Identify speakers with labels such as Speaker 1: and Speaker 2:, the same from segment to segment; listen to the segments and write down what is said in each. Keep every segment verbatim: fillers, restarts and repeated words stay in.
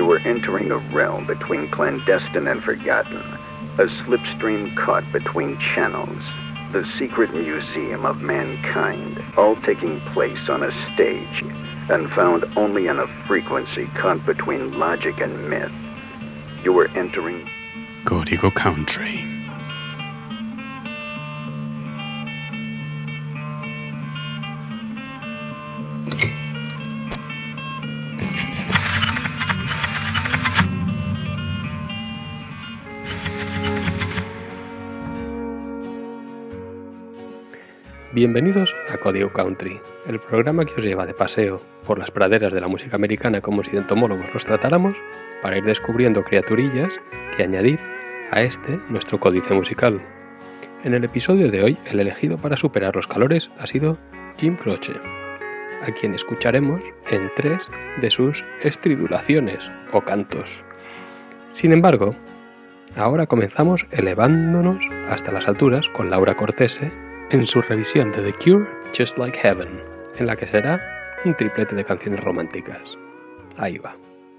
Speaker 1: were entering a realm between clandestine and forgotten, a slipstream caught between channels, the secret museum of mankind, all taking place on a stage, and found only in a frequency caught between logic and myth. You were entering
Speaker 2: Código Country.
Speaker 3: Bienvenidos a Código Country, el programa que os lleva de paseo por las praderas de la música americana como si de entomólogos los tratáramos, para ir descubriendo criaturillas que añadir a este, nuestro códice musical. En el episodio de hoy, el elegido para superar los calores ha sido Jim Croce, a quien escucharemos en tres de sus estridulaciones o cantos. Sin embargo, ahora comenzamos elevándonos hasta las alturas con Laura Cortese en su revisión de The Cure, Just Like Heaven, en la que será un triplete de canciones románticas. Ahí va.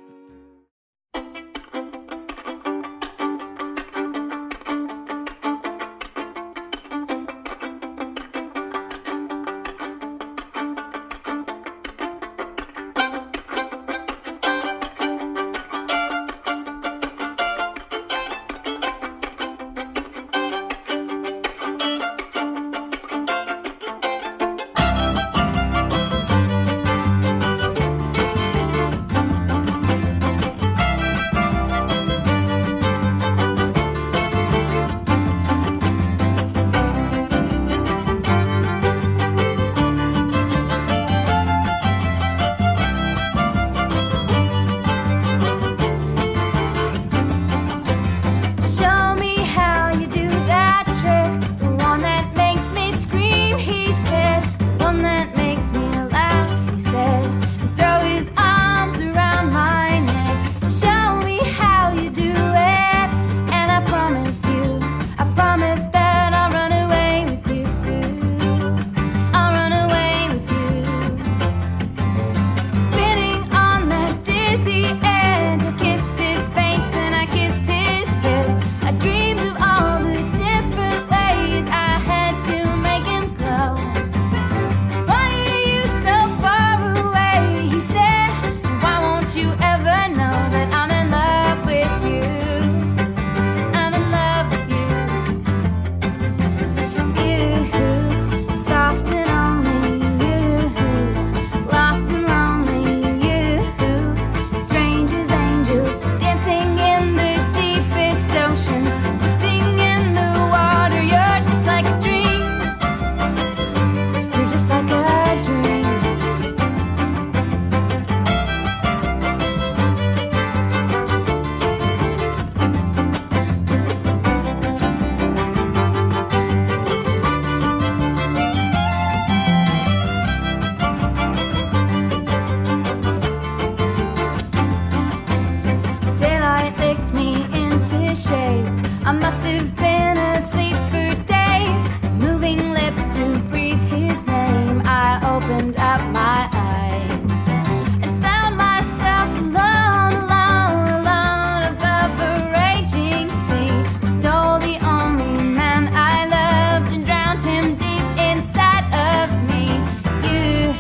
Speaker 4: I must have been asleep for days, moving lips to breathe his name. I opened up my eyes and found myself alone, alone, alone above a raging sea. Stole the only man I loved and drowned him deep inside of me. You,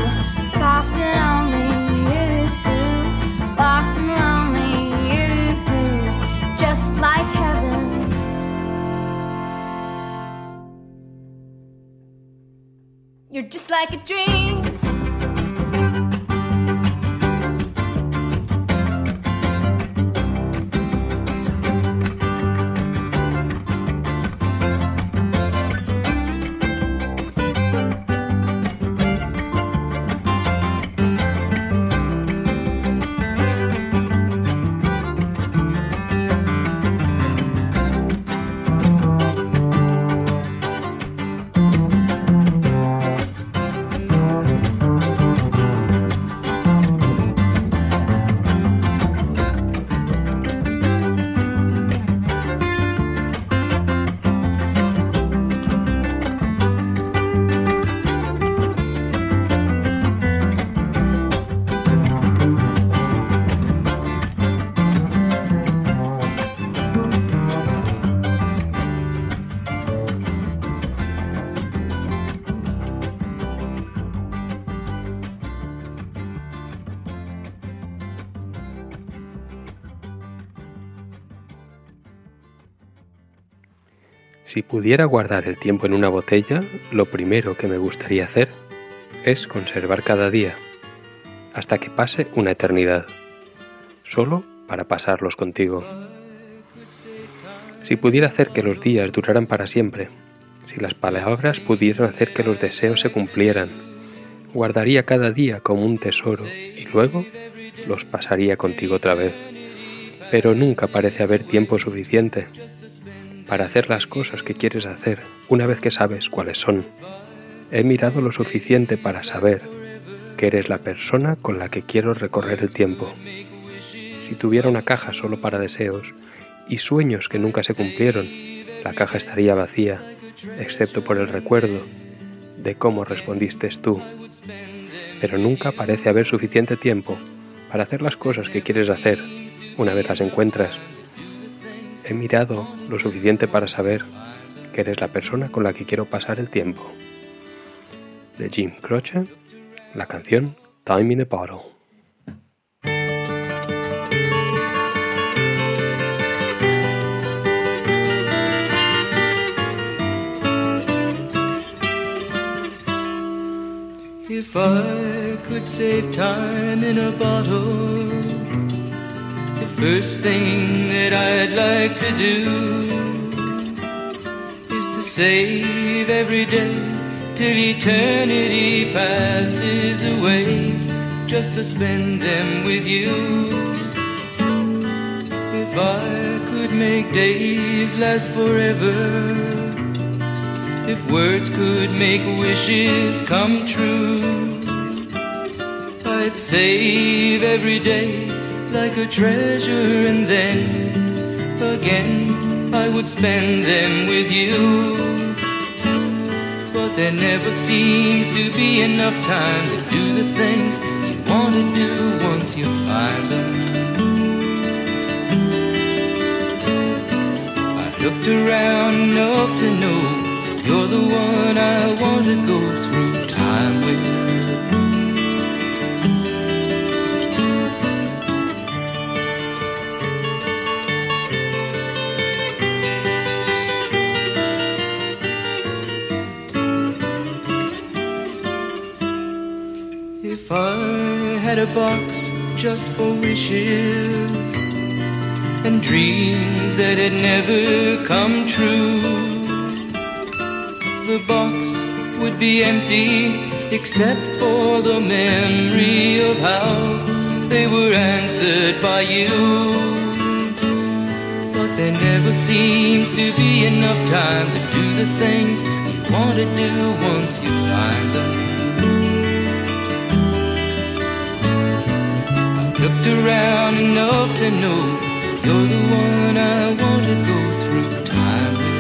Speaker 4: soft and only you, lost and lonely you, just like heaven. You're just like a dream.
Speaker 3: Si pudiera guardar el tiempo en una botella, lo primero que me gustaría hacer es conservar cada día, hasta que pase una eternidad, solo para pasarlos contigo. Si pudiera hacer que los días duraran para siempre, si las palabras pudieran hacer que los deseos se cumplieran, guardaría cada día como un tesoro y luego los pasaría contigo otra vez. Pero nunca parece haber tiempo suficiente para hacer las cosas que quieres hacer una vez que sabes cuáles son. He mirado lo suficiente para saber que eres la persona con la que quiero recorrer el tiempo. Si tuviera una caja solo para deseos y sueños que nunca se cumplieron, la caja estaría vacía, excepto por el recuerdo de cómo respondiste tú. Pero nunca parece haber suficiente tiempo para hacer las cosas que quieres hacer una vez las encuentras. He mirado lo suficiente para saber que eres la persona con la que quiero pasar el tiempo. De Jim Croce, la canción Time in a Bottle.
Speaker 5: If I could save time in a bottle, the first thing that I'd like to do is to save every day till eternity passes away, just to spend them with you. If I could make days last forever, if words could make wishes come true, I'd save every day like a treasure, and then again I would spend them with you. But there never seems to be enough time to do the things you want to do once you find them. I've looked around enough to know you're the one I want to go through time with. If I had a box just for wishes and dreams that had never come true, the box would be empty except for the memory of how they were answered by you. But there never seems to be enough time to do the things you want to do once you find them. I've looked around enough to know you're the one I want to go through time with.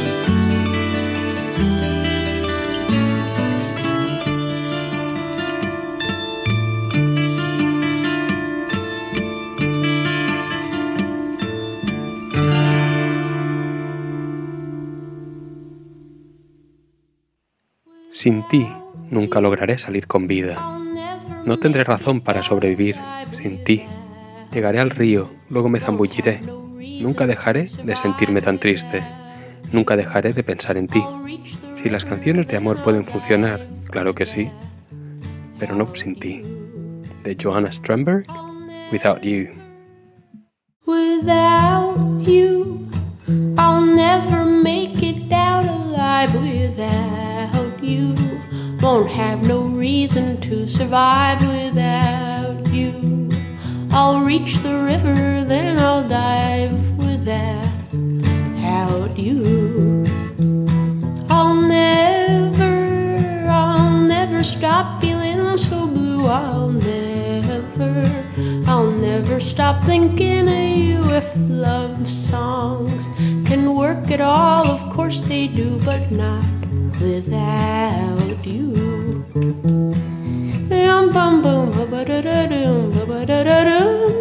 Speaker 3: Sin ti, nunca lograré salir con vida. No tendré razón para sobrevivir sin ti. Llegaré al río, luego me zambulliré. Nunca dejaré de sentirme tan triste. Nunca dejaré de pensar en ti. Si las canciones de amor pueden funcionar, claro que sí, pero no sin ti. De Johanna Stromberg, Without You.
Speaker 6: Without you, I'll never make it out alive. Without you, won't have no reason to survive. Without you, I'll reach the river, then I'll dive. Without you, I'll never, I'll never stop feeling so blue. I'll never, I'll never stop thinking of you. If love songs can work at all, of course they do, but not without you. Bum bum bum ba da da dum ba da da dum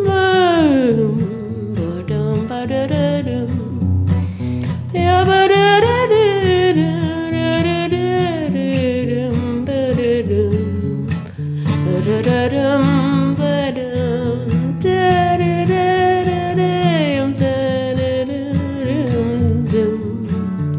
Speaker 6: ba dum ba da da dum ya ba da da da da da dum ba da dum ba da da dum ba dum da da da da dum da da dum dum.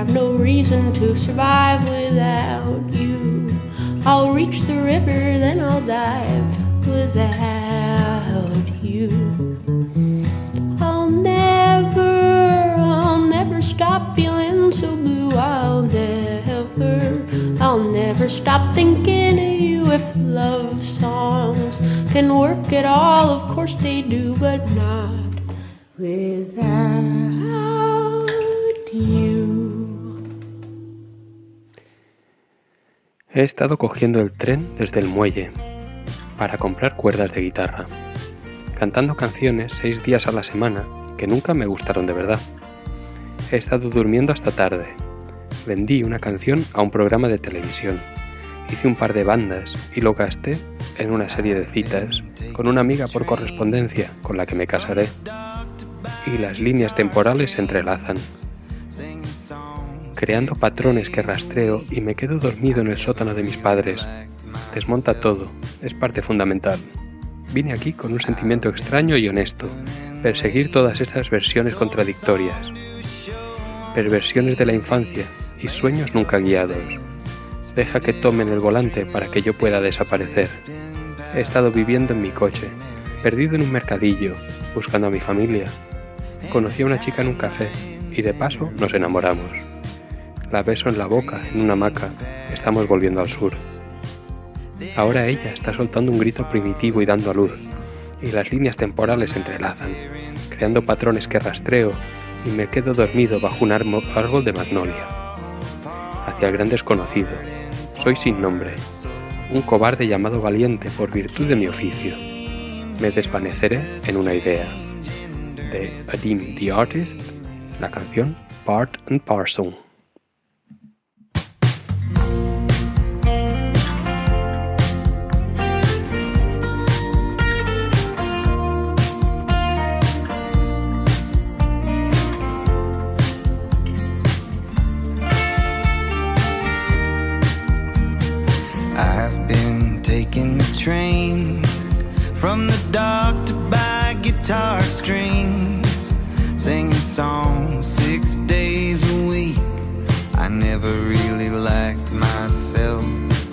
Speaker 6: have no reason to survive without you. I'll reach the river, then I'll dive without you. I'll never, I'll never stop feeling so blue. I'll never, I'll never stop thinking of you. If love songs can work at all, of course they do, but not without you.
Speaker 3: He estado cogiendo el tren desde el muelle para comprar cuerdas de guitarra, cantando canciones seis días a la semana que nunca me gustaron de verdad. He estado durmiendo hasta tarde. Vendí una canción a un programa de televisión. Hice un par de bandas y lo gasté en una serie de citas con una amiga por correspondencia con la que me casaré. Y las líneas temporales se entrelazan, creando patrones que rastreo y me quedo dormido en el sótano de mis padres. Desmonta todo, es parte fundamental. Vine aquí con un sentimiento extraño y honesto, perseguir todas esas versiones contradictorias, perversiones de la infancia y sueños nunca guiados. Deja que tomen el volante para que yo pueda desaparecer. He estado viviendo en mi coche, perdido en un mercadillo, buscando a mi familia. Conocí a una chica en un café y de paso nos enamoramos. La beso en la boca, en una hamaca. Estamos volviendo al sur. Ahora ella está soltando un grito primitivo y dando a luz, y las líneas temporales se entrelazan, creando patrones que rastreo y me quedo dormido bajo un árbol de magnolia. Hacia el gran desconocido. Soy sin nombre, un cobarde llamado valiente por virtud de mi oficio. Me desvaneceré en una idea. De Adim the Artist, la canción Part and Parcel.
Speaker 5: I've been taking the train from the dock to buy guitar strings, singing songs six days a week. I never really liked myself.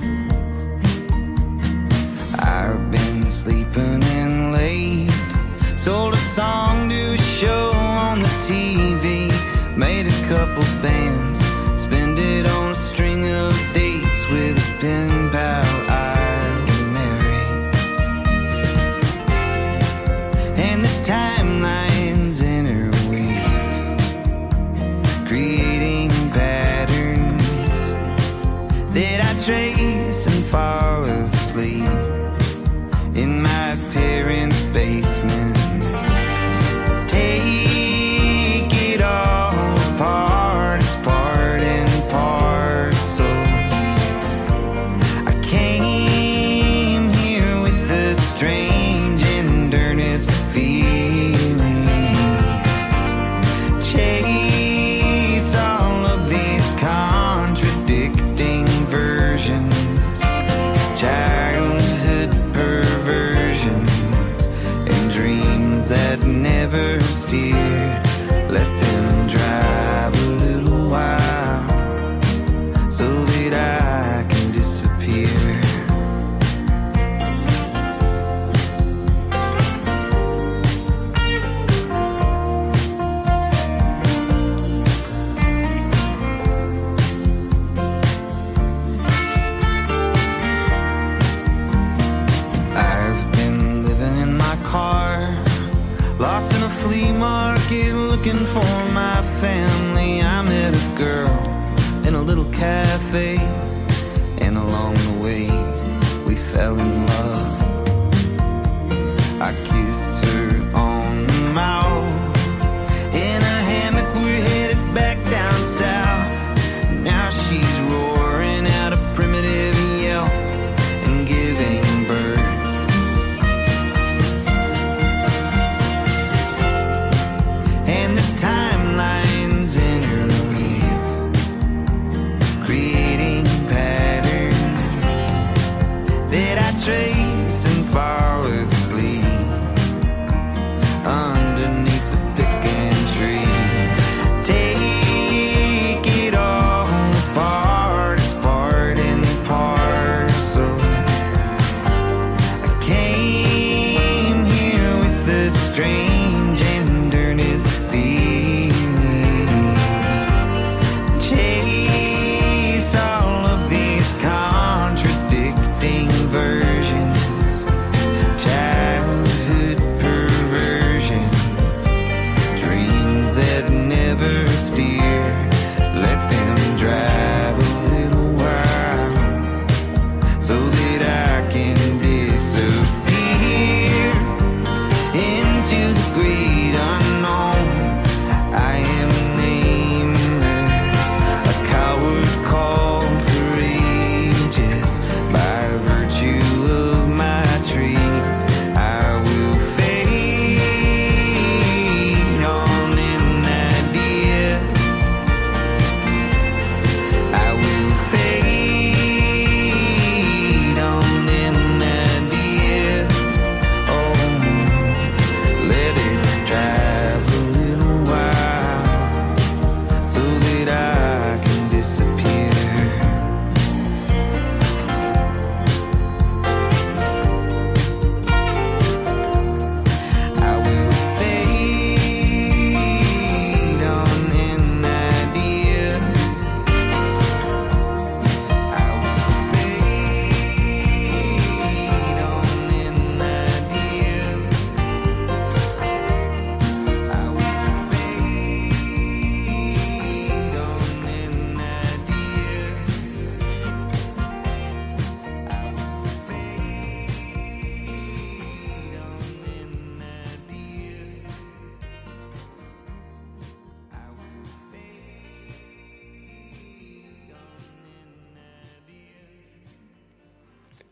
Speaker 5: I've been sleeping in late, sold a song to a show on the T V, made a couple bands, spend it on a string of dates with a pen pal I would marry. And the timelines interweave, creating patterns that I trace and fall asleep in my parents' basement. Take it all apart, it's part and parcel. I came here with a strange and earnest feeling. Chase all of these contradicting versions, childhood perversions, and dreams that never steered. Let them drive a little while so that I can disappear. I've been living in my car, lost in a flea market looking for my family. I met a girl in a little cafe, and along the way we fell in love. I kissed her on the mouth, in a hammock we're headed back down south. Now she's roaring out a primitive yelp and giving birth. And the timelines interweave, creating patterns that I trace and fall asleep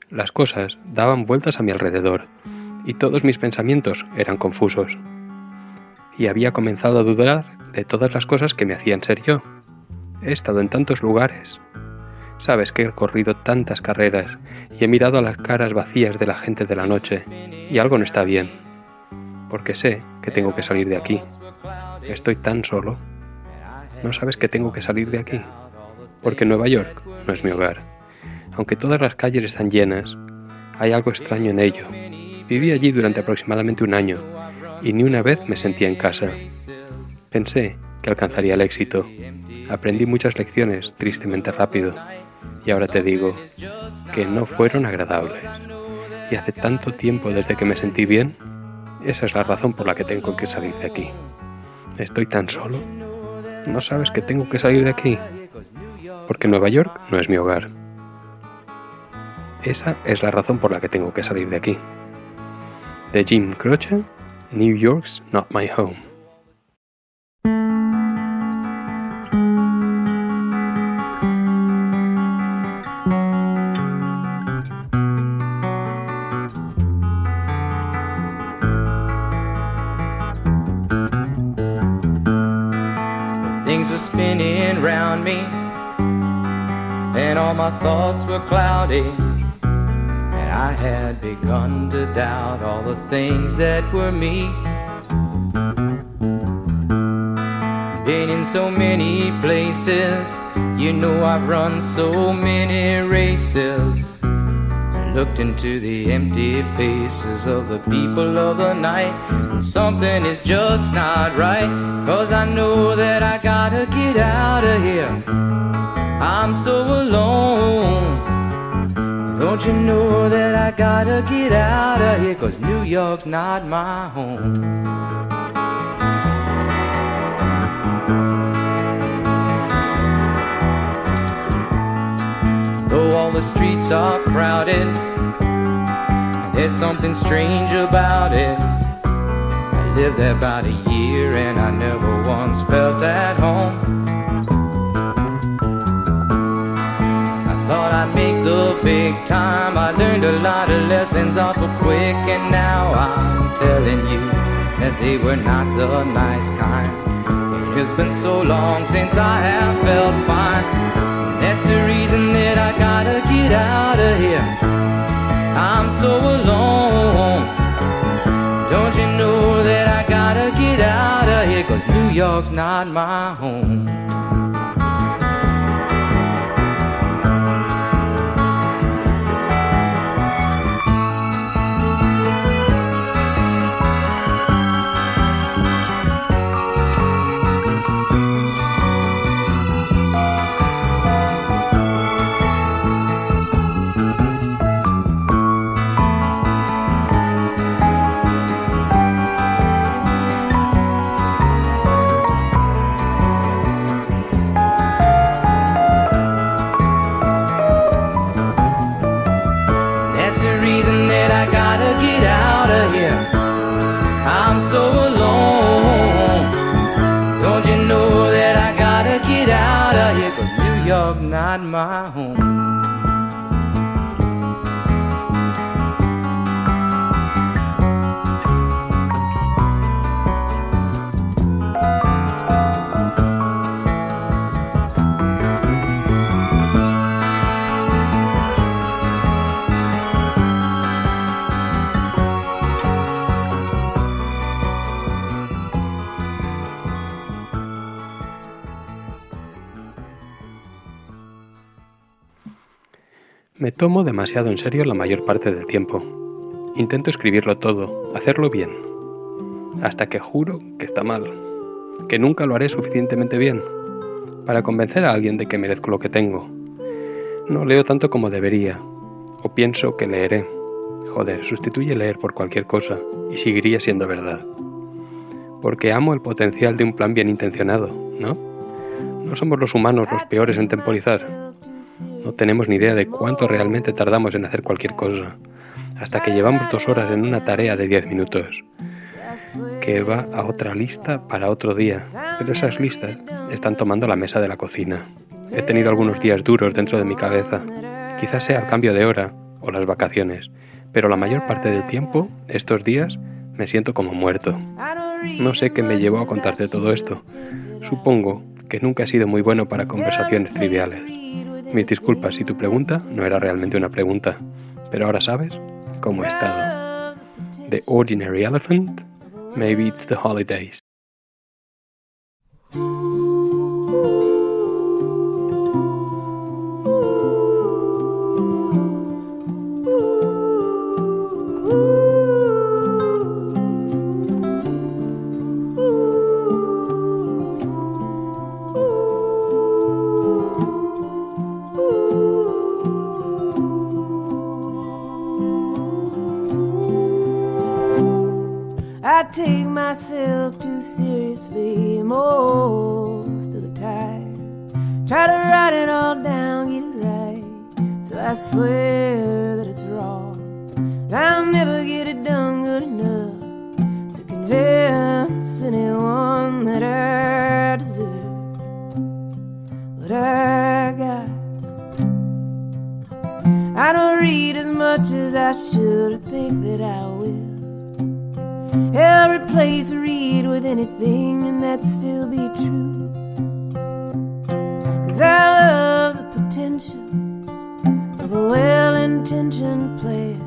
Speaker 3: Las cosas daban vueltas a mi alrededor y todos mis pensamientos eran confusos. Y había comenzado a dudar de todas las cosas que me hacían ser yo. He estado en tantos lugares. Sabes que he corrido tantas carreras y he mirado a las caras vacías de la gente de la noche y algo no está bien, porque sé que tengo que salir de aquí. Estoy tan solo. ¿No sabes que tengo que salir de aquí? Porque Nueva York no es mi hogar. Aunque todas las calles están llenas, hay algo extraño en ello. Viví allí durante aproximadamente un año y ni una vez me sentía en casa. Pensé que alcanzaría el éxito. Aprendí muchas lecciones tristemente rápido. Y ahora te digo que no fueron agradables. Y hace tanto tiempo desde que me sentí bien, esa es la razón por la que tengo que salir de aquí. Estoy tan solo. ¿No sabes que tengo que salir de aquí? Porque Nueva York no es mi hogar. Esa es la razón por la que tengo que salir de aquí. De Jim Croce, New York's Not My Home.
Speaker 5: Things were spinning round me, and all my thoughts were cloudy, and I had begun to doubt all the things that were me. Been in so many places, you know I've run so many races, and looked into the empty faces of the people of the night, and something is just not right, 'cause I know that I gotta get out of here. I'm so alone. Don't you know that I gotta get out of here, 'cause New York's not my home. Though all the streets are crowded, there's something strange about it. I lived there about a year and I never once felt at home. I thought I'd make the big time. I learned a lot of lessons awful quick, and now I'm telling you that they were not the nice kind. It has been so long since I have felt fine. That's the reason that I gotta get out of here. I'm so alone. Don't you know that I gotta get out of here, 'cause New York's not my home. So alone. Don't you know that I gotta get out of here, 'cause New York not my home.
Speaker 3: Me tomo demasiado en serio la mayor parte del tiempo. Intento escribirlo todo, hacerlo bien, hasta que juro que está mal, que nunca lo haré suficientemente bien, para convencer a alguien de que merezco lo que tengo. No leo tanto como debería, o pienso que leeré. Joder, sustituye leer por cualquier cosa, y seguiría siendo verdad. Porque amo el potencial de un plan bien intencionado, ¿no? No somos los humanos los peores en temporizar. No tenemos ni idea de cuánto realmente tardamos en hacer cualquier cosa, hasta que llevamos dos horas en una tarea de diez minutos, que va a otra lista para otro día, pero esas listas están tomando la mesa de la cocina. He tenido algunos días duros dentro de mi cabeza, quizás sea el cambio de hora o las vacaciones, pero la mayor parte del tiempo, estos días, me siento como muerto. No sé qué me llevó a contarte todo esto. Supongo que nunca he sido muy bueno para conversaciones triviales. Mis disculpas si tu pregunta no era realmente una pregunta, pero ahora sabes cómo he estado. The ordinary elephant, maybe it's the holidays.
Speaker 7: I take myself too seriously most of the time. Try to write it all down, get it right, till I swear that it's wrong. I'll never get it done good enough to convince anyone that I deserve what I got. I don't read as much as I should, or think that I will. Every place read with anything, and that'd still be true. 'Cause I love the potential of a well-intentioned player.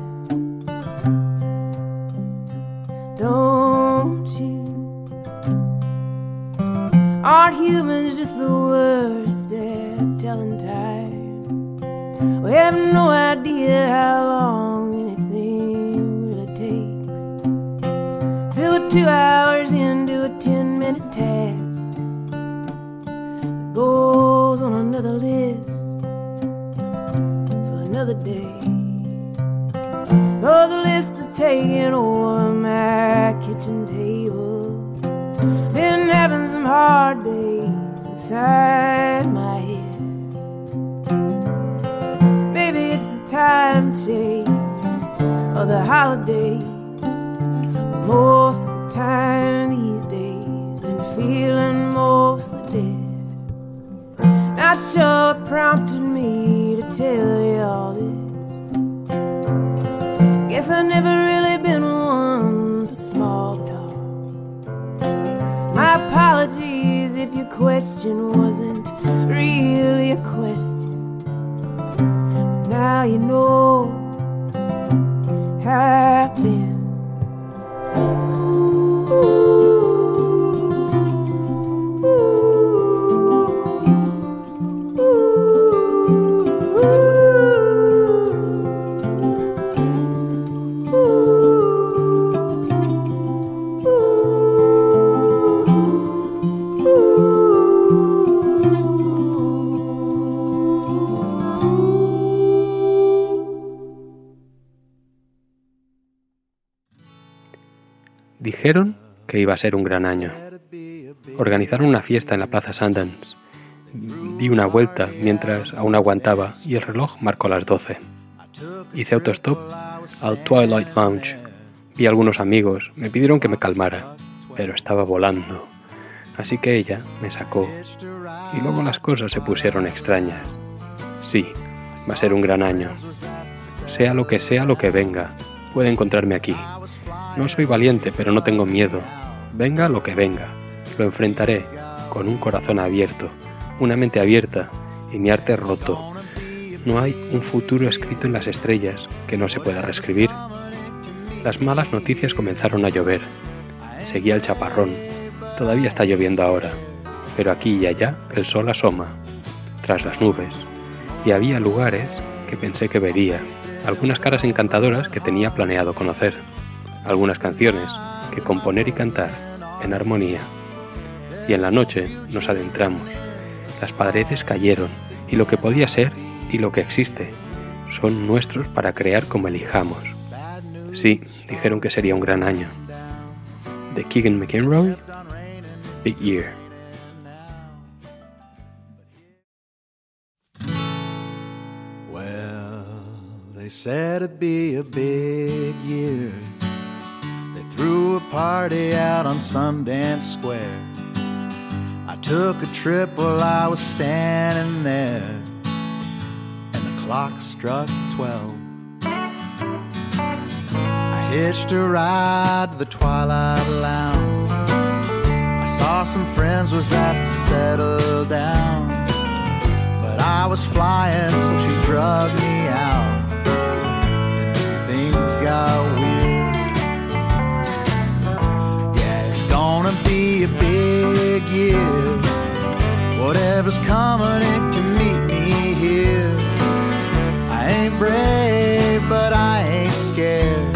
Speaker 7: Don't you? Aren't humans just the worst at telling time? We have no idea how long anything really takes. Do it two hours into a ten-minute task that goes on another list for another day. Those lists are taking over my kitchen table. Been having some hard days inside my head. Maybe it's the time change or the holidays. Most of the time these days, been feeling mostly dead. Not sure what prompted me to tell you all this. Guess I've never really been one for small talk. My apologies if your question wasn't really a question. But now you know how I've been.
Speaker 3: Dijeron que iba a ser un gran año. Organizaron una fiesta en la Plaza Sundance. Di una vuelta mientras aún aguantaba y el reloj marcó las doce. Hice autostop al Twilight Lounge. Vi a algunos amigos, me pidieron que me calmara, pero estaba volando. Así que ella me sacó. Y luego las cosas se pusieron extrañas. Sí, va a ser un gran año. Sea lo que sea lo que venga, puede encontrarme aquí. No soy valiente, pero no tengo miedo. Venga lo que venga, lo enfrentaré con un corazón abierto, una mente abierta y mi arte roto. No hay un futuro escrito en las estrellas que no se pueda reescribir. Las malas noticias comenzaron a llover. Seguía el chaparrón. Todavía está lloviendo ahora, pero aquí y allá el sol asoma, tras las nubes. Y había lugares que pensé que vería, algunas caras encantadoras que tenía planeado conocer. Algunas canciones que componer y cantar en armonía. Y en la noche nos adentramos. Las paredes cayeron y lo que podía ser y lo que existe son nuestros para crear como elijamos. Sí, dijeron que sería un gran año. De Keegan McEnroy, Big Year.
Speaker 8: Well, they said it'd be a big year. Threw a party out on Sundance Square. I took a trip while I was standing there, and the clock struck twelve. hitched a ride to the Twilight Lounge. I saw some friends, was asked to settle down, but I was flying, so she drugged me out, and then things got weird. Yeah, it's gonna be a big year. Whatever's coming, it can meet me here. I ain't brave, but I ain't scared.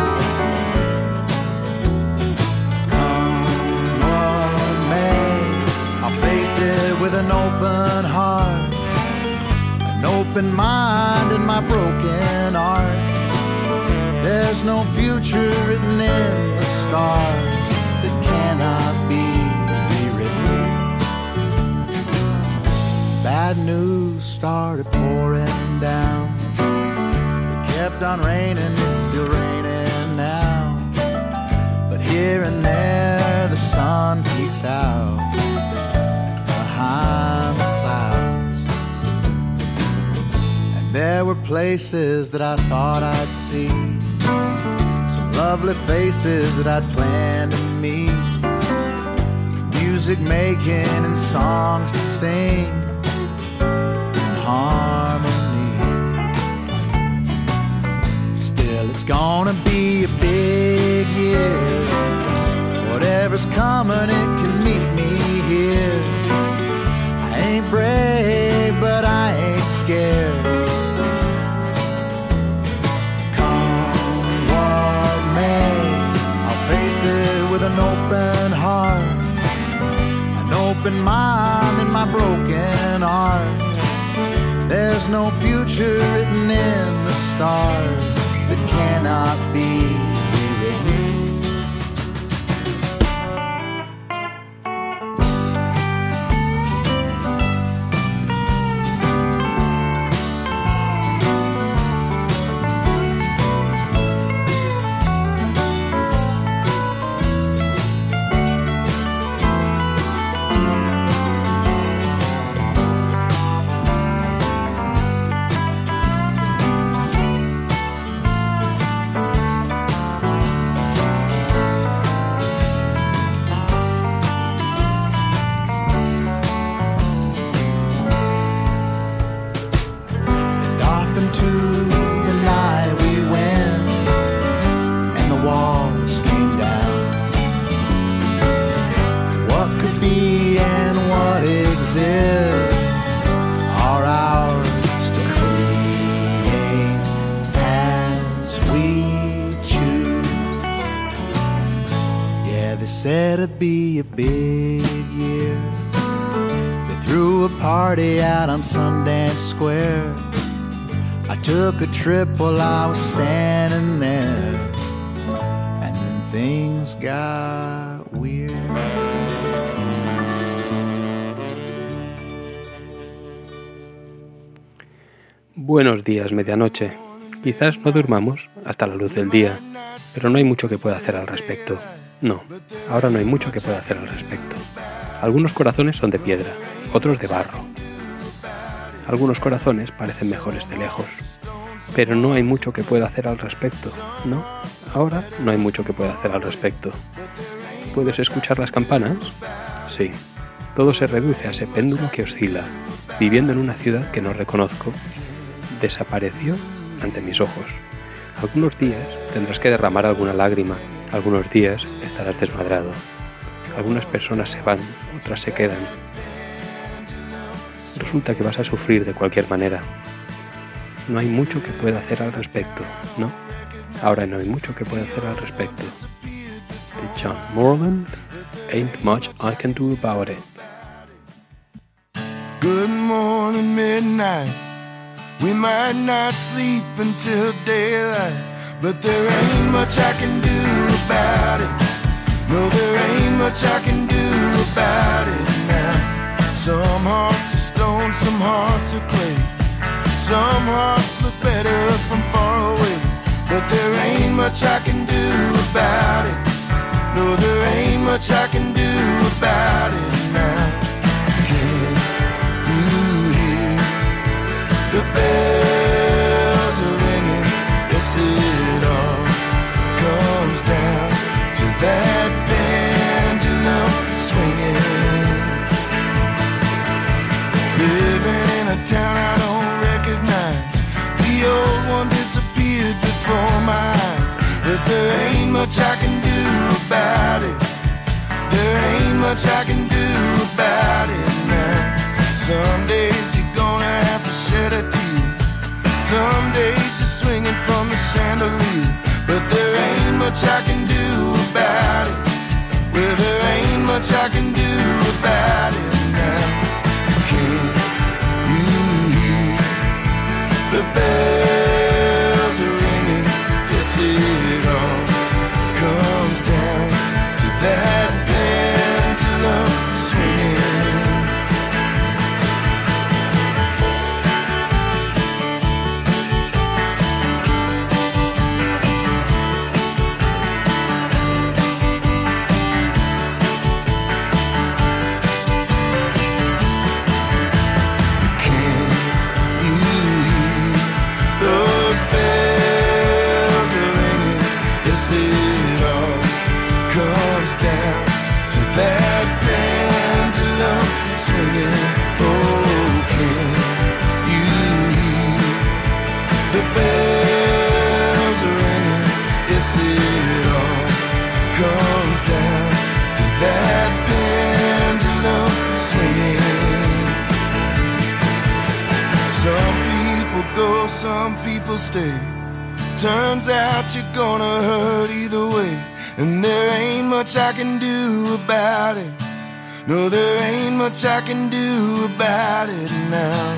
Speaker 8: Come what may, I'll face it with an open heart, an open mind in my broken art. There's no future written in the stars that cannot be rewritten. Bad news started pouring down. It kept on raining, it's still raining now. But here and there the sun peeks out behind the clouds. And there were places that I thought I'd see, some lovely faces that I'd planned to meet, music making and songs to sing in harmony. Still, it's gonna be a big year. Whatever's coming, it can meet me here. I ain't brave, but I ain't scared. Come what may, I'll face it with an open heart, an open mind in my broken heart. There's no future written in the stars that cannot be rewritten. Said it'd be a big year. They threw a party out on Sundance Square. I took a trip while I was standing there, and then things got weird.
Speaker 3: Buenos días, medianoche. Quizás no durmamos hasta la luz del día, pero no hay mucho que pueda hacer al respecto. No, ahora no hay mucho que pueda hacer al respecto. Algunos corazones son de piedra, otros de barro. Algunos corazones parecen mejores de lejos, pero no hay mucho que pueda hacer al respecto. No, ahora no hay mucho que pueda hacer al respecto. ¿Puedes escuchar las campanas? Sí. Todo se reduce a ese péndulo que oscila, viviendo en una ciudad que no reconozco. Desapareció ante mis ojos. Algunos días tendrás que derramar alguna lágrima. Algunos días estarás desmadrado. Algunas personas se van, otras se quedan. Resulta que vas a sufrir de cualquier manera. No hay mucho que pueda hacer al respecto, ¿no? Ahora no hay mucho que pueda hacer al respecto. De John Morland, Ain't Much I Can Do About It.
Speaker 9: Good morning, midnight. We might not sleep until daylight, but there ain't much I can do about it. No, there ain't much I can do about it now. Some hearts are stone, some hearts are clay. Some hearts look better from far away, but there ain't much I can do about it. No, there ain't much I can do about it now. Can you hear the bells are ringing? Yes, it all comes a town I don't recognize. The old one disappeared before my eyes. But there ain't much I can do about it. There ain't much I can do about it now. Some days you're gonna have to shed a tear. Some days you're swinging from the chandelier. But there ain't much I can do about it. Well, there ain't much I can do about it now. Can you hear the bells are ringing? Yes, it all comes down to that pendulum swinging. Some people stay. Turns out you're gonna hurt either way. And there ain't much I can do about it. No, there ain't much I can do about it now.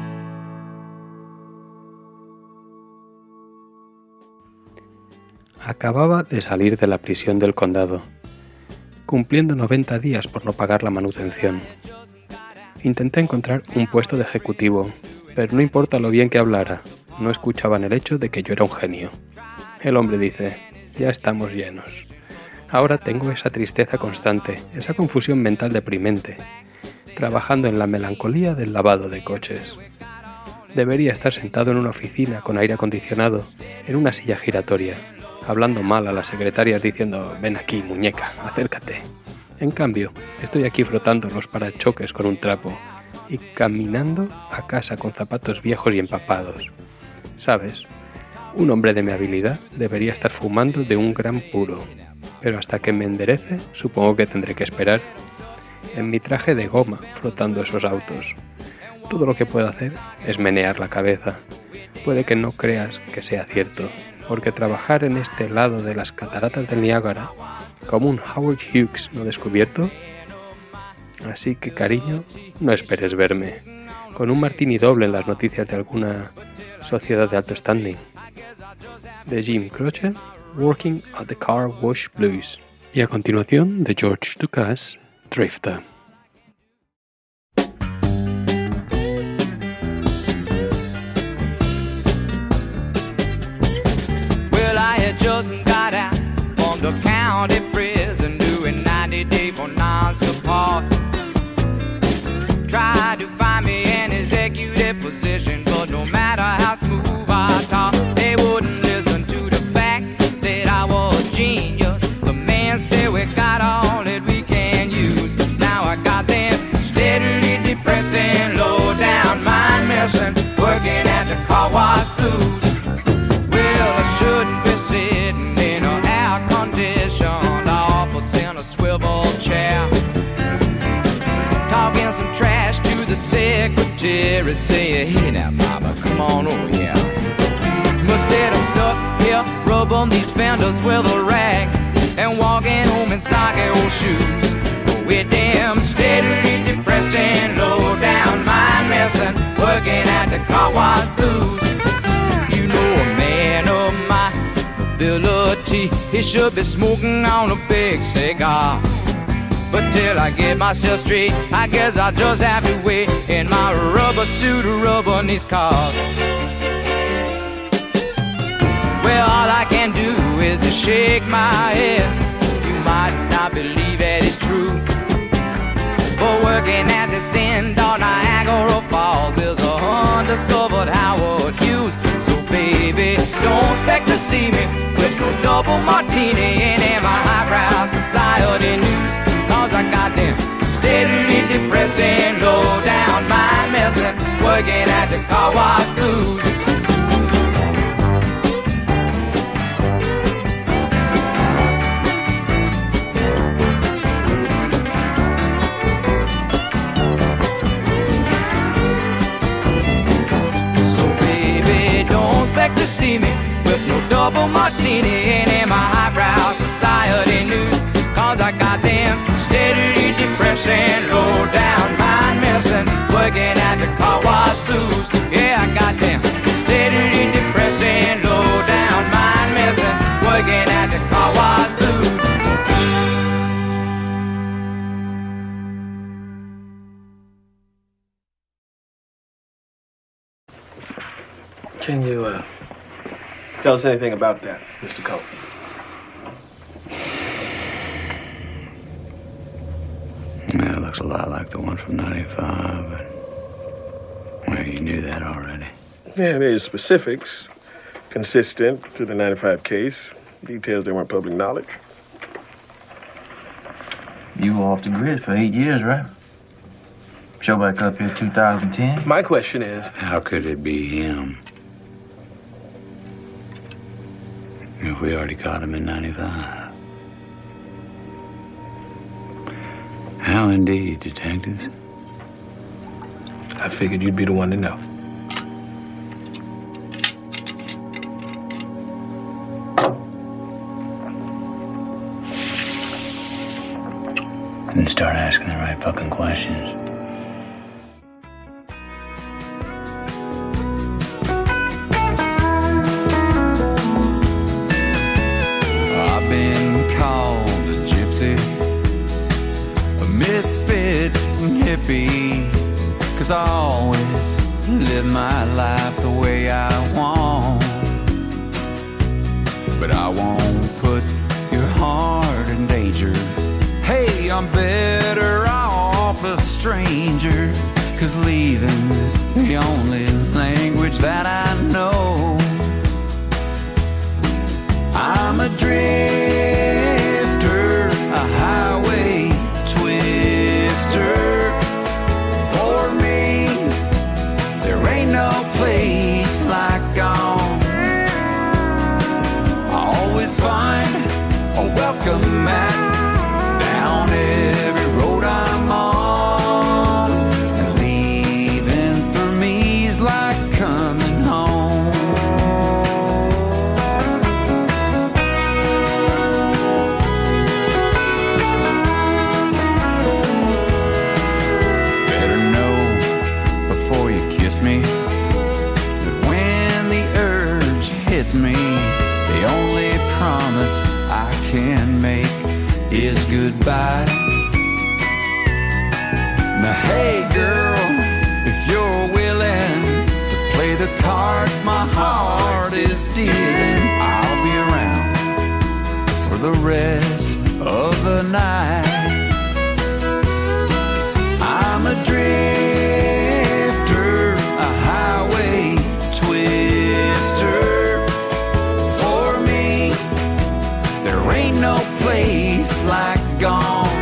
Speaker 3: Acababa de salir de la prisión del condado, cumpliendo noventa días por no pagar la manutención. Intenté encontrar un puesto de ejecutivo, pero no importa lo bien que hablara, no escuchaban el hecho de que yo era un genio. El hombre dice, ya estamos llenos. Ahora tengo esa tristeza constante, esa confusión mental deprimente, trabajando en la melancolía del lavado de coches. Debería estar sentado en una oficina con aire acondicionado, en una silla giratoria, hablando mal a las secretarias diciendo, ven aquí, muñeca, acércate. En cambio, estoy aquí frotando los parachoques con un trapo, y caminando a casa con zapatos viejos y empapados. ¿Sabes? Un hombre de mi habilidad debería estar fumando de un gran puro, pero hasta que me enderece supongo que tendré que esperar. En mi traje de goma, flotando esos autos. Todo lo que puedo hacer es menear la cabeza. Puede que no creas que sea cierto, porque trabajar en este lado de las cataratas del Niágara, como un Howard Hughes no descubierto. Así que, cariño, no esperes verme con un martini doble en las noticias de alguna sociedad de alto standing. De Jim Croce, Working at the Car Wash Blues. Y a continuación, de George Lucas, Drifter.
Speaker 5: Well, I had just got out from the county prison doing ninety day for non-support. Tried to find me an executive position, but no matter how smooth I talk, they wouldn't listen to the fact that I was a genius. The man said we got all that we can use. Now I got them steadily depressing, low down mind messing, working at the car wash blues. Well, I shouldn't be sitting in an air-conditioned office in a swivel chair, talking some trash to the secretary, saying, hey now mama, come on over here. Instead I'm stuck here, rubbing these fenders with a rag, and walking home in soggy old shoes. With them steadily depressing, low down mind messing, working at the car wash blues. You know a man of my ability, he should be smoking on a big cigar. But till I get myself straight, I guess I'll just have to wait in my rubber suit, rubbing these cars. Well, all I can do is to shake my head. You might not believe that it's true, but working at this end on Niagara Falls is a undiscovered Howard Hughes. So baby, don't expect to see me with no double martini and in my highbrow society news. Cause I got them steadily depressing, low down mind messing, working at the car wash blues. To see me with no double martini and in my highbrow society news. Cause I got them steadily depressing, low down mind messing, working at the car wash blues. Yeah, I got them steadily depressing, low down mind messing, working at the car wash blues.
Speaker 10: Can you, uh, tell us anything about that, Mister Cole?
Speaker 11: Yeah, it looks a lot like the one from ninety-five, but... Well, you knew that already.
Speaker 10: Yeah, there's specifics consistent to the ninety-five case. Details that weren't public knowledge.
Speaker 12: You were off the grid for eight years, right? Show back up here two thousand ten?
Speaker 10: My question is...
Speaker 11: How could it be him? If we already caught him in ninety-five. How indeed, detectives?
Speaker 10: I figured you'd be the one to know.
Speaker 11: And start asking the right fucking questions.
Speaker 13: Misfit and hippie, 'cause I always live my life the way I want. But I won't put your heart in danger. Hey, I'm better off a stranger, 'cause leaving's the only language that I know. I'm a drifter, a highway twister. For me, there ain't no place like home. I always find a welcome mat down every road I'm on. And leaving for me's like coming home. Me, but when the urge hits me, the only promise I can make is goodbye. Now hey girl, if you're willing to play the cards my heart is dealing, I'll be around for the rest of the night. I'm a drifter, a highway twister. For me, there ain't no place like gone.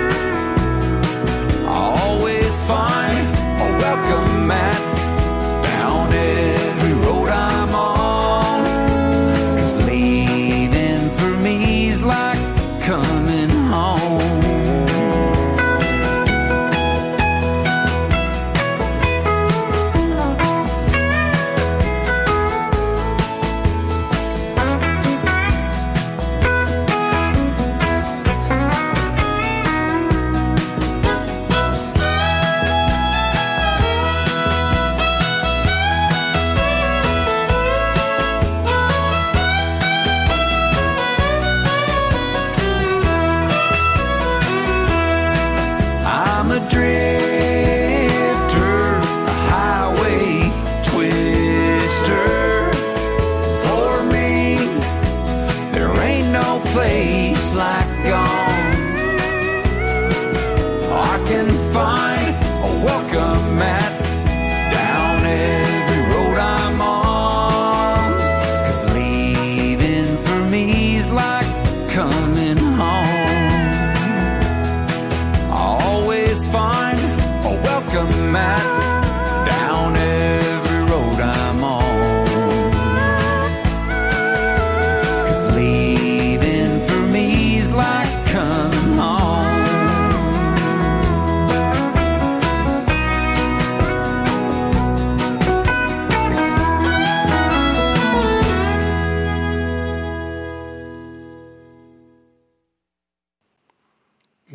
Speaker 13: I always find a welcome mat down every road I'm on. 'Cause leaving for me's like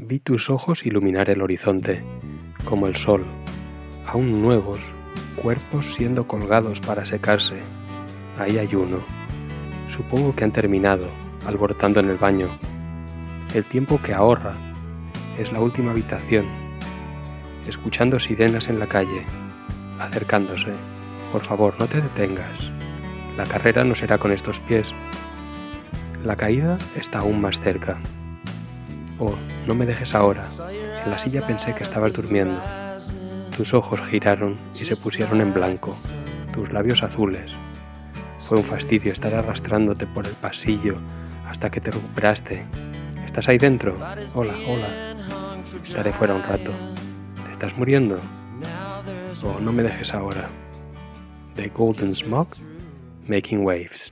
Speaker 3: Vi tus ojos iluminar el horizonte, como el sol, aún nuevos, cuerpos siendo colgados para secarse. Ahí hay uno. Supongo que han terminado, alborotando en el baño. El tiempo que ahorra. Es la última habitación. Escuchando sirenas en la calle, acercándose. Por favor, no te detengas. La carrera no será con estos pies. La caída está aún más cerca. Oh, no me dejes ahora. En la silla pensé que estabas durmiendo. Tus ojos giraron y se pusieron en blanco. Tus labios azules. Fue un fastidio estar arrastrándote por el pasillo hasta que te recuperaste. ¿Estás ahí dentro? Hola, hola. Estaré fuera un rato. ¿Te estás muriendo? Oh, no me dejes ahora. The Golden Smoke, Making Waves.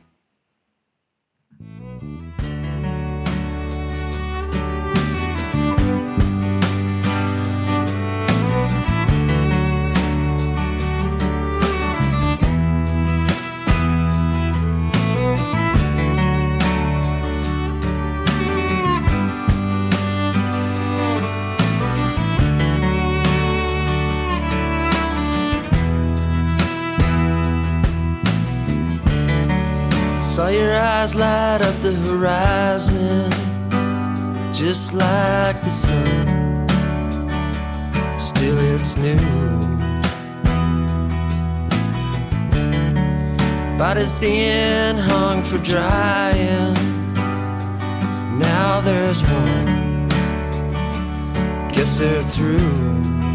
Speaker 5: Saw your eyes light up the horizon, just like the sun. Still it's new. Bodies being hung for drying. Now there's one. Guess they're through.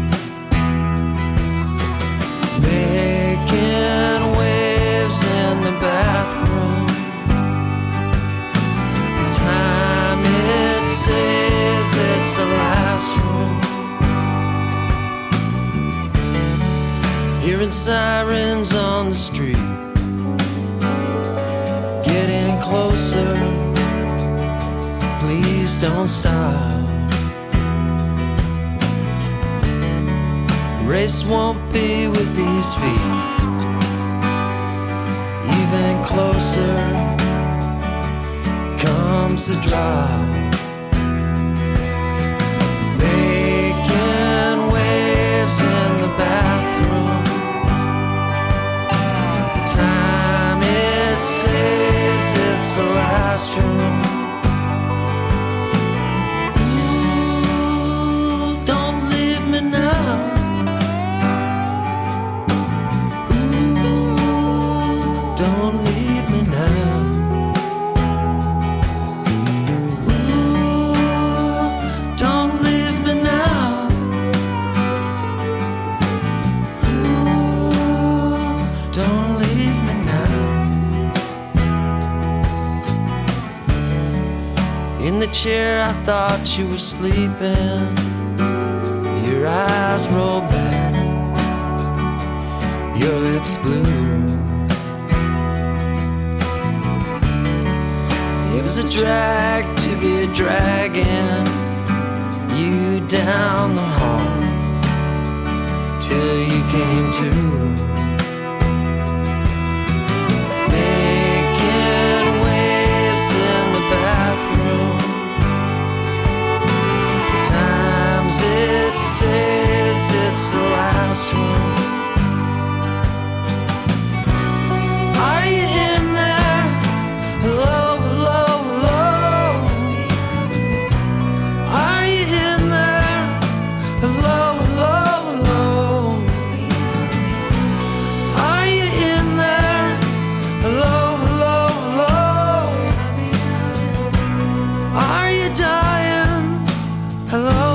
Speaker 5: Making waves in the bathroom. Time it says it's the last room. Hearing sirens on the street, getting closer. Please don't stop. Race won't be with these feet. Even closer comes the drop. Making waves in the bathroom. The time it saves, it's the last room. Ooh, don't leave me now. Ooh, don't leave me now. In the chair I thought you were sleeping. Your eyes rolled back, your lips blue. It was a drag to be dragging you down the hall till you came to. It says it's the last one. Are you in there? Hello, hello, hello. Are you in there? Hello, hello, hello. Are you in there? Hello, hello, hello. Are you dying? Hello.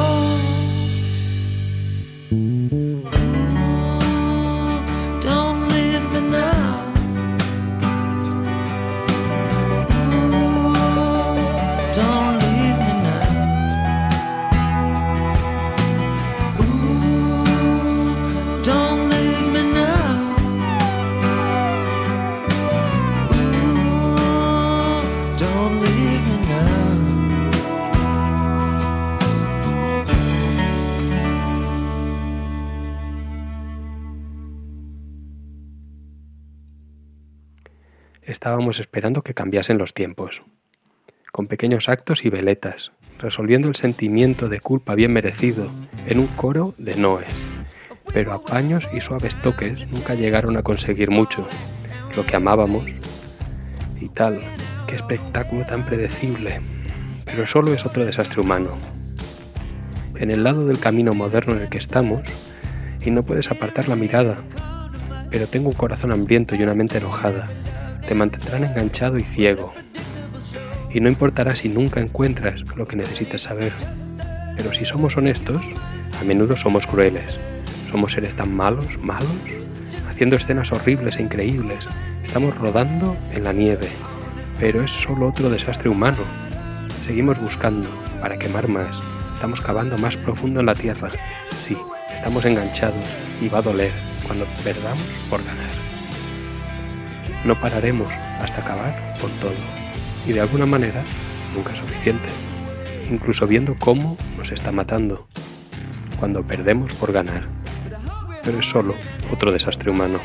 Speaker 3: Estábamos esperando que cambiasen los tiempos, con pequeños actos y veletas, resolviendo el sentimiento de culpa bien merecido en un coro de noes. Pero a paños y suaves toques nunca llegaron a conseguir mucho, lo que amábamos y tal. Qué espectáculo tan predecible. Pero solo es otro desastre humano. En el lado del camino moderno en el que estamos, y no puedes apartar la mirada, pero tengo un corazón hambriento y una mente enojada. Te mantendrán enganchado y ciego. Y no importará si nunca encuentras lo que necesitas saber. Pero si somos honestos, a menudo somos crueles. Somos seres tan malos, malos, haciendo escenas horribles e increíbles. Estamos rodando en la nieve, pero es solo otro desastre humano. Seguimos buscando para quemar más. Estamos cavando más profundo en la tierra. Sí, estamos enganchados y va a doler cuando perdamos por ganar. No pararemos hasta acabar con todo. Y de alguna manera, nunca es suficiente. Incluso viendo cómo nos está matando. Cuando perdemos por ganar. Pero es solo otro desastre humano.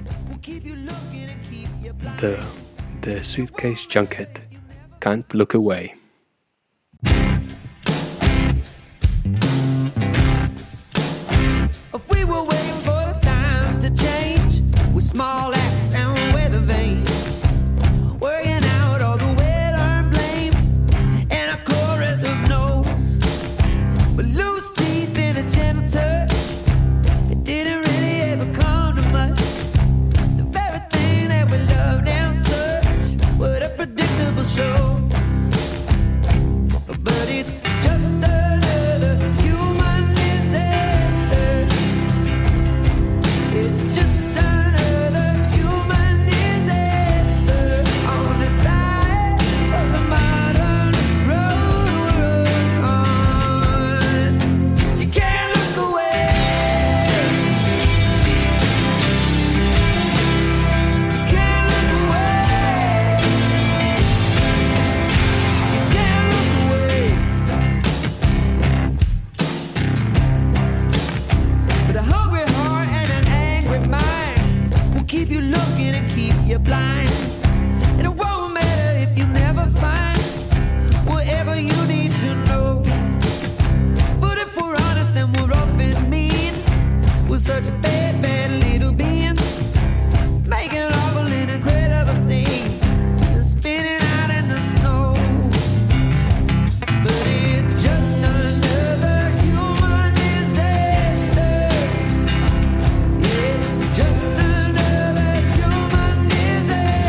Speaker 3: The, the Suitcase Junket. Can't Look Away.
Speaker 14: We were waiting for the times to change with small acts and weather vanes, working out all the well-earned blame and a chorus of no's. But loose teeth and a gentle touch, it didn't really ever come to much. The very thing that we loved and such, what a predictable show. But it's just another human disaster. It's just another human disaster on the side of the modern road we're on. You can't look away. You can't look away. You can't look away. But a hungry heart and an angry mind will keep you looking and keep you blind. And it won't matter if you never find whatever you need to know. But if we're honest, then we're often mean. We're such bad, bad little beings, making awful and incredible scenes, spinning out in the snow. But it's just another human disaster. Yeah, just another human disaster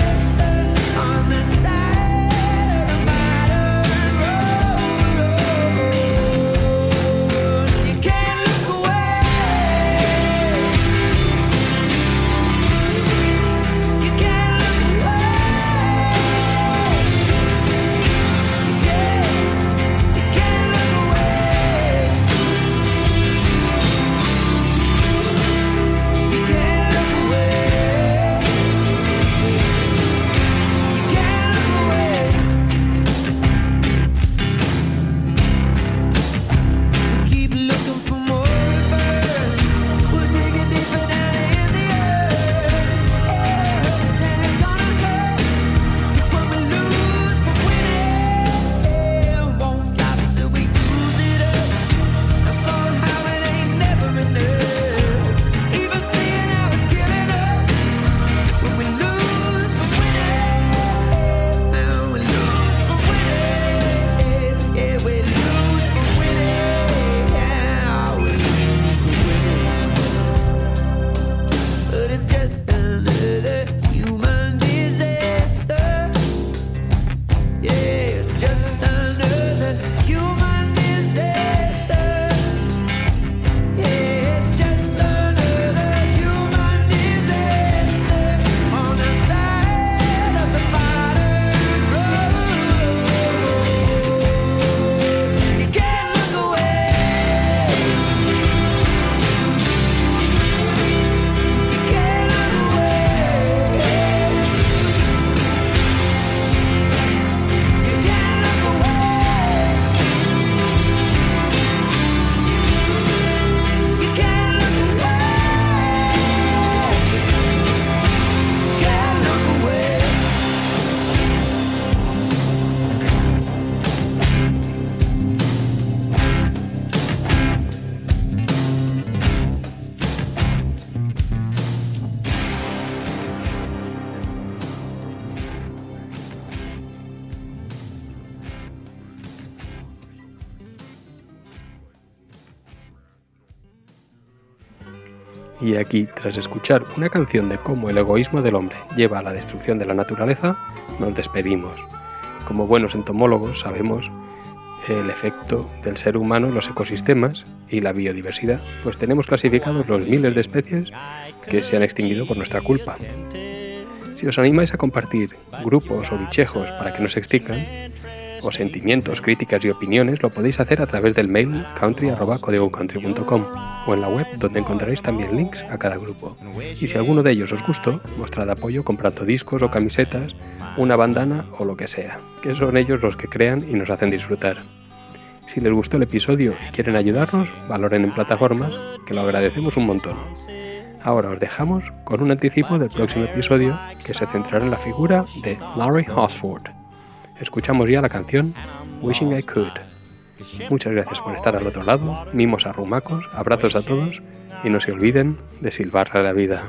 Speaker 3: Y aquí, tras escuchar una canción de cómo el egoísmo del hombre lleva a la destrucción de la naturaleza, nos despedimos. Como buenos entomólogos sabemos el efecto del ser humano en los ecosistemas y la biodiversidad, pues tenemos clasificados los miles de especies que se han extinguido por nuestra culpa. Si os animáis a compartir grupos o bichejos para que no se extingan, o sentimientos, críticas y opiniones, lo podéis hacer a través del mail country arroba código country punto com o en la web, donde encontraréis también links a cada grupo. Y si alguno de ellos os gustó, mostrad apoyo comprando discos o camisetas, una bandana o lo que sea, que son ellos los que crean y nos hacen disfrutar. Si les gustó el episodio y quieren ayudarnos, valoren en plataformas, que lo agradecemos un montón. Ahora os dejamos con un anticipo del próximo episodio, que se centrará en la figura de Larry Hosford. Escuchamos ya la canción Wishing I Could. Muchas gracias por estar al otro lado, mimos a rumacos, abrazos a todos y no se olviden de silbarle la vida.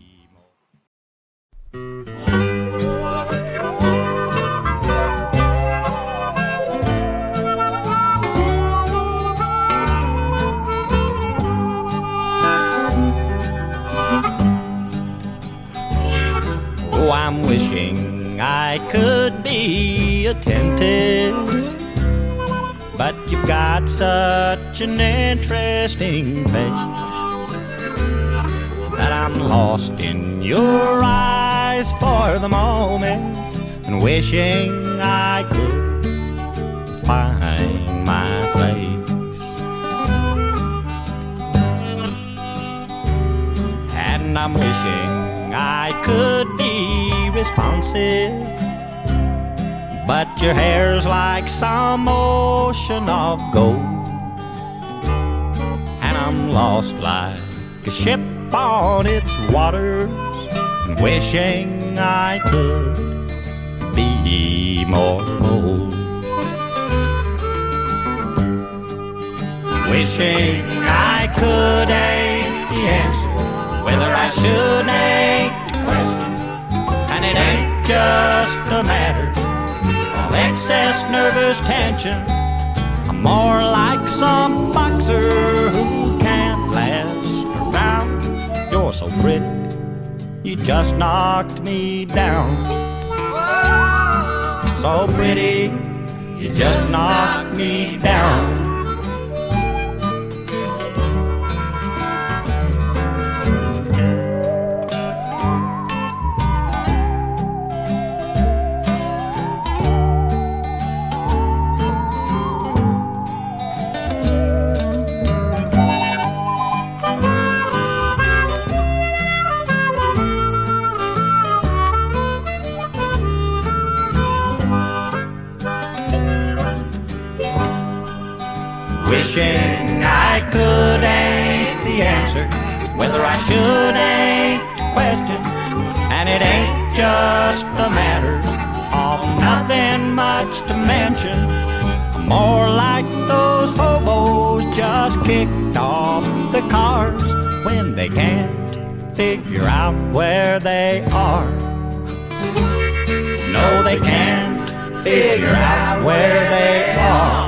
Speaker 15: Oh, I'm wishing I could be attentive, but you've got such an interesting face that I'm lost in your eyes for the moment, and wishing I could find my place. And I'm wishing I could be responsive, but your hair's like some ocean of gold, and I'm lost like a ship on its waters, and wishing I could be more bold. Wishing I could ain't the answer, whether I should ain't the question, and it ain't just a matter of excess nervous tension. I'm more like some boxer who can't last around. You're so pretty, you just knocked me down. So pretty, you just knocked me down. Wishing I could ain't the answer, whether I should ain't the question, and it ain't just a matter of nothing much to mention. More like those hobos just kicked off the cars when they can't figure out where they are. No, they can't figure out where they are.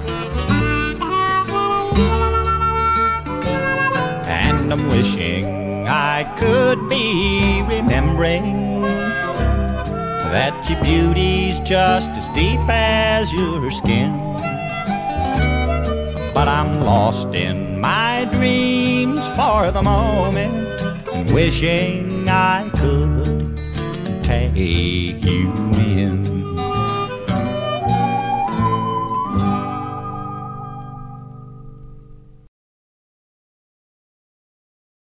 Speaker 15: And I'm wishing I could be remembering that your beauty's just as deep as your skin. But I'm lost in my dreams for the moment, and wishing I could take you in.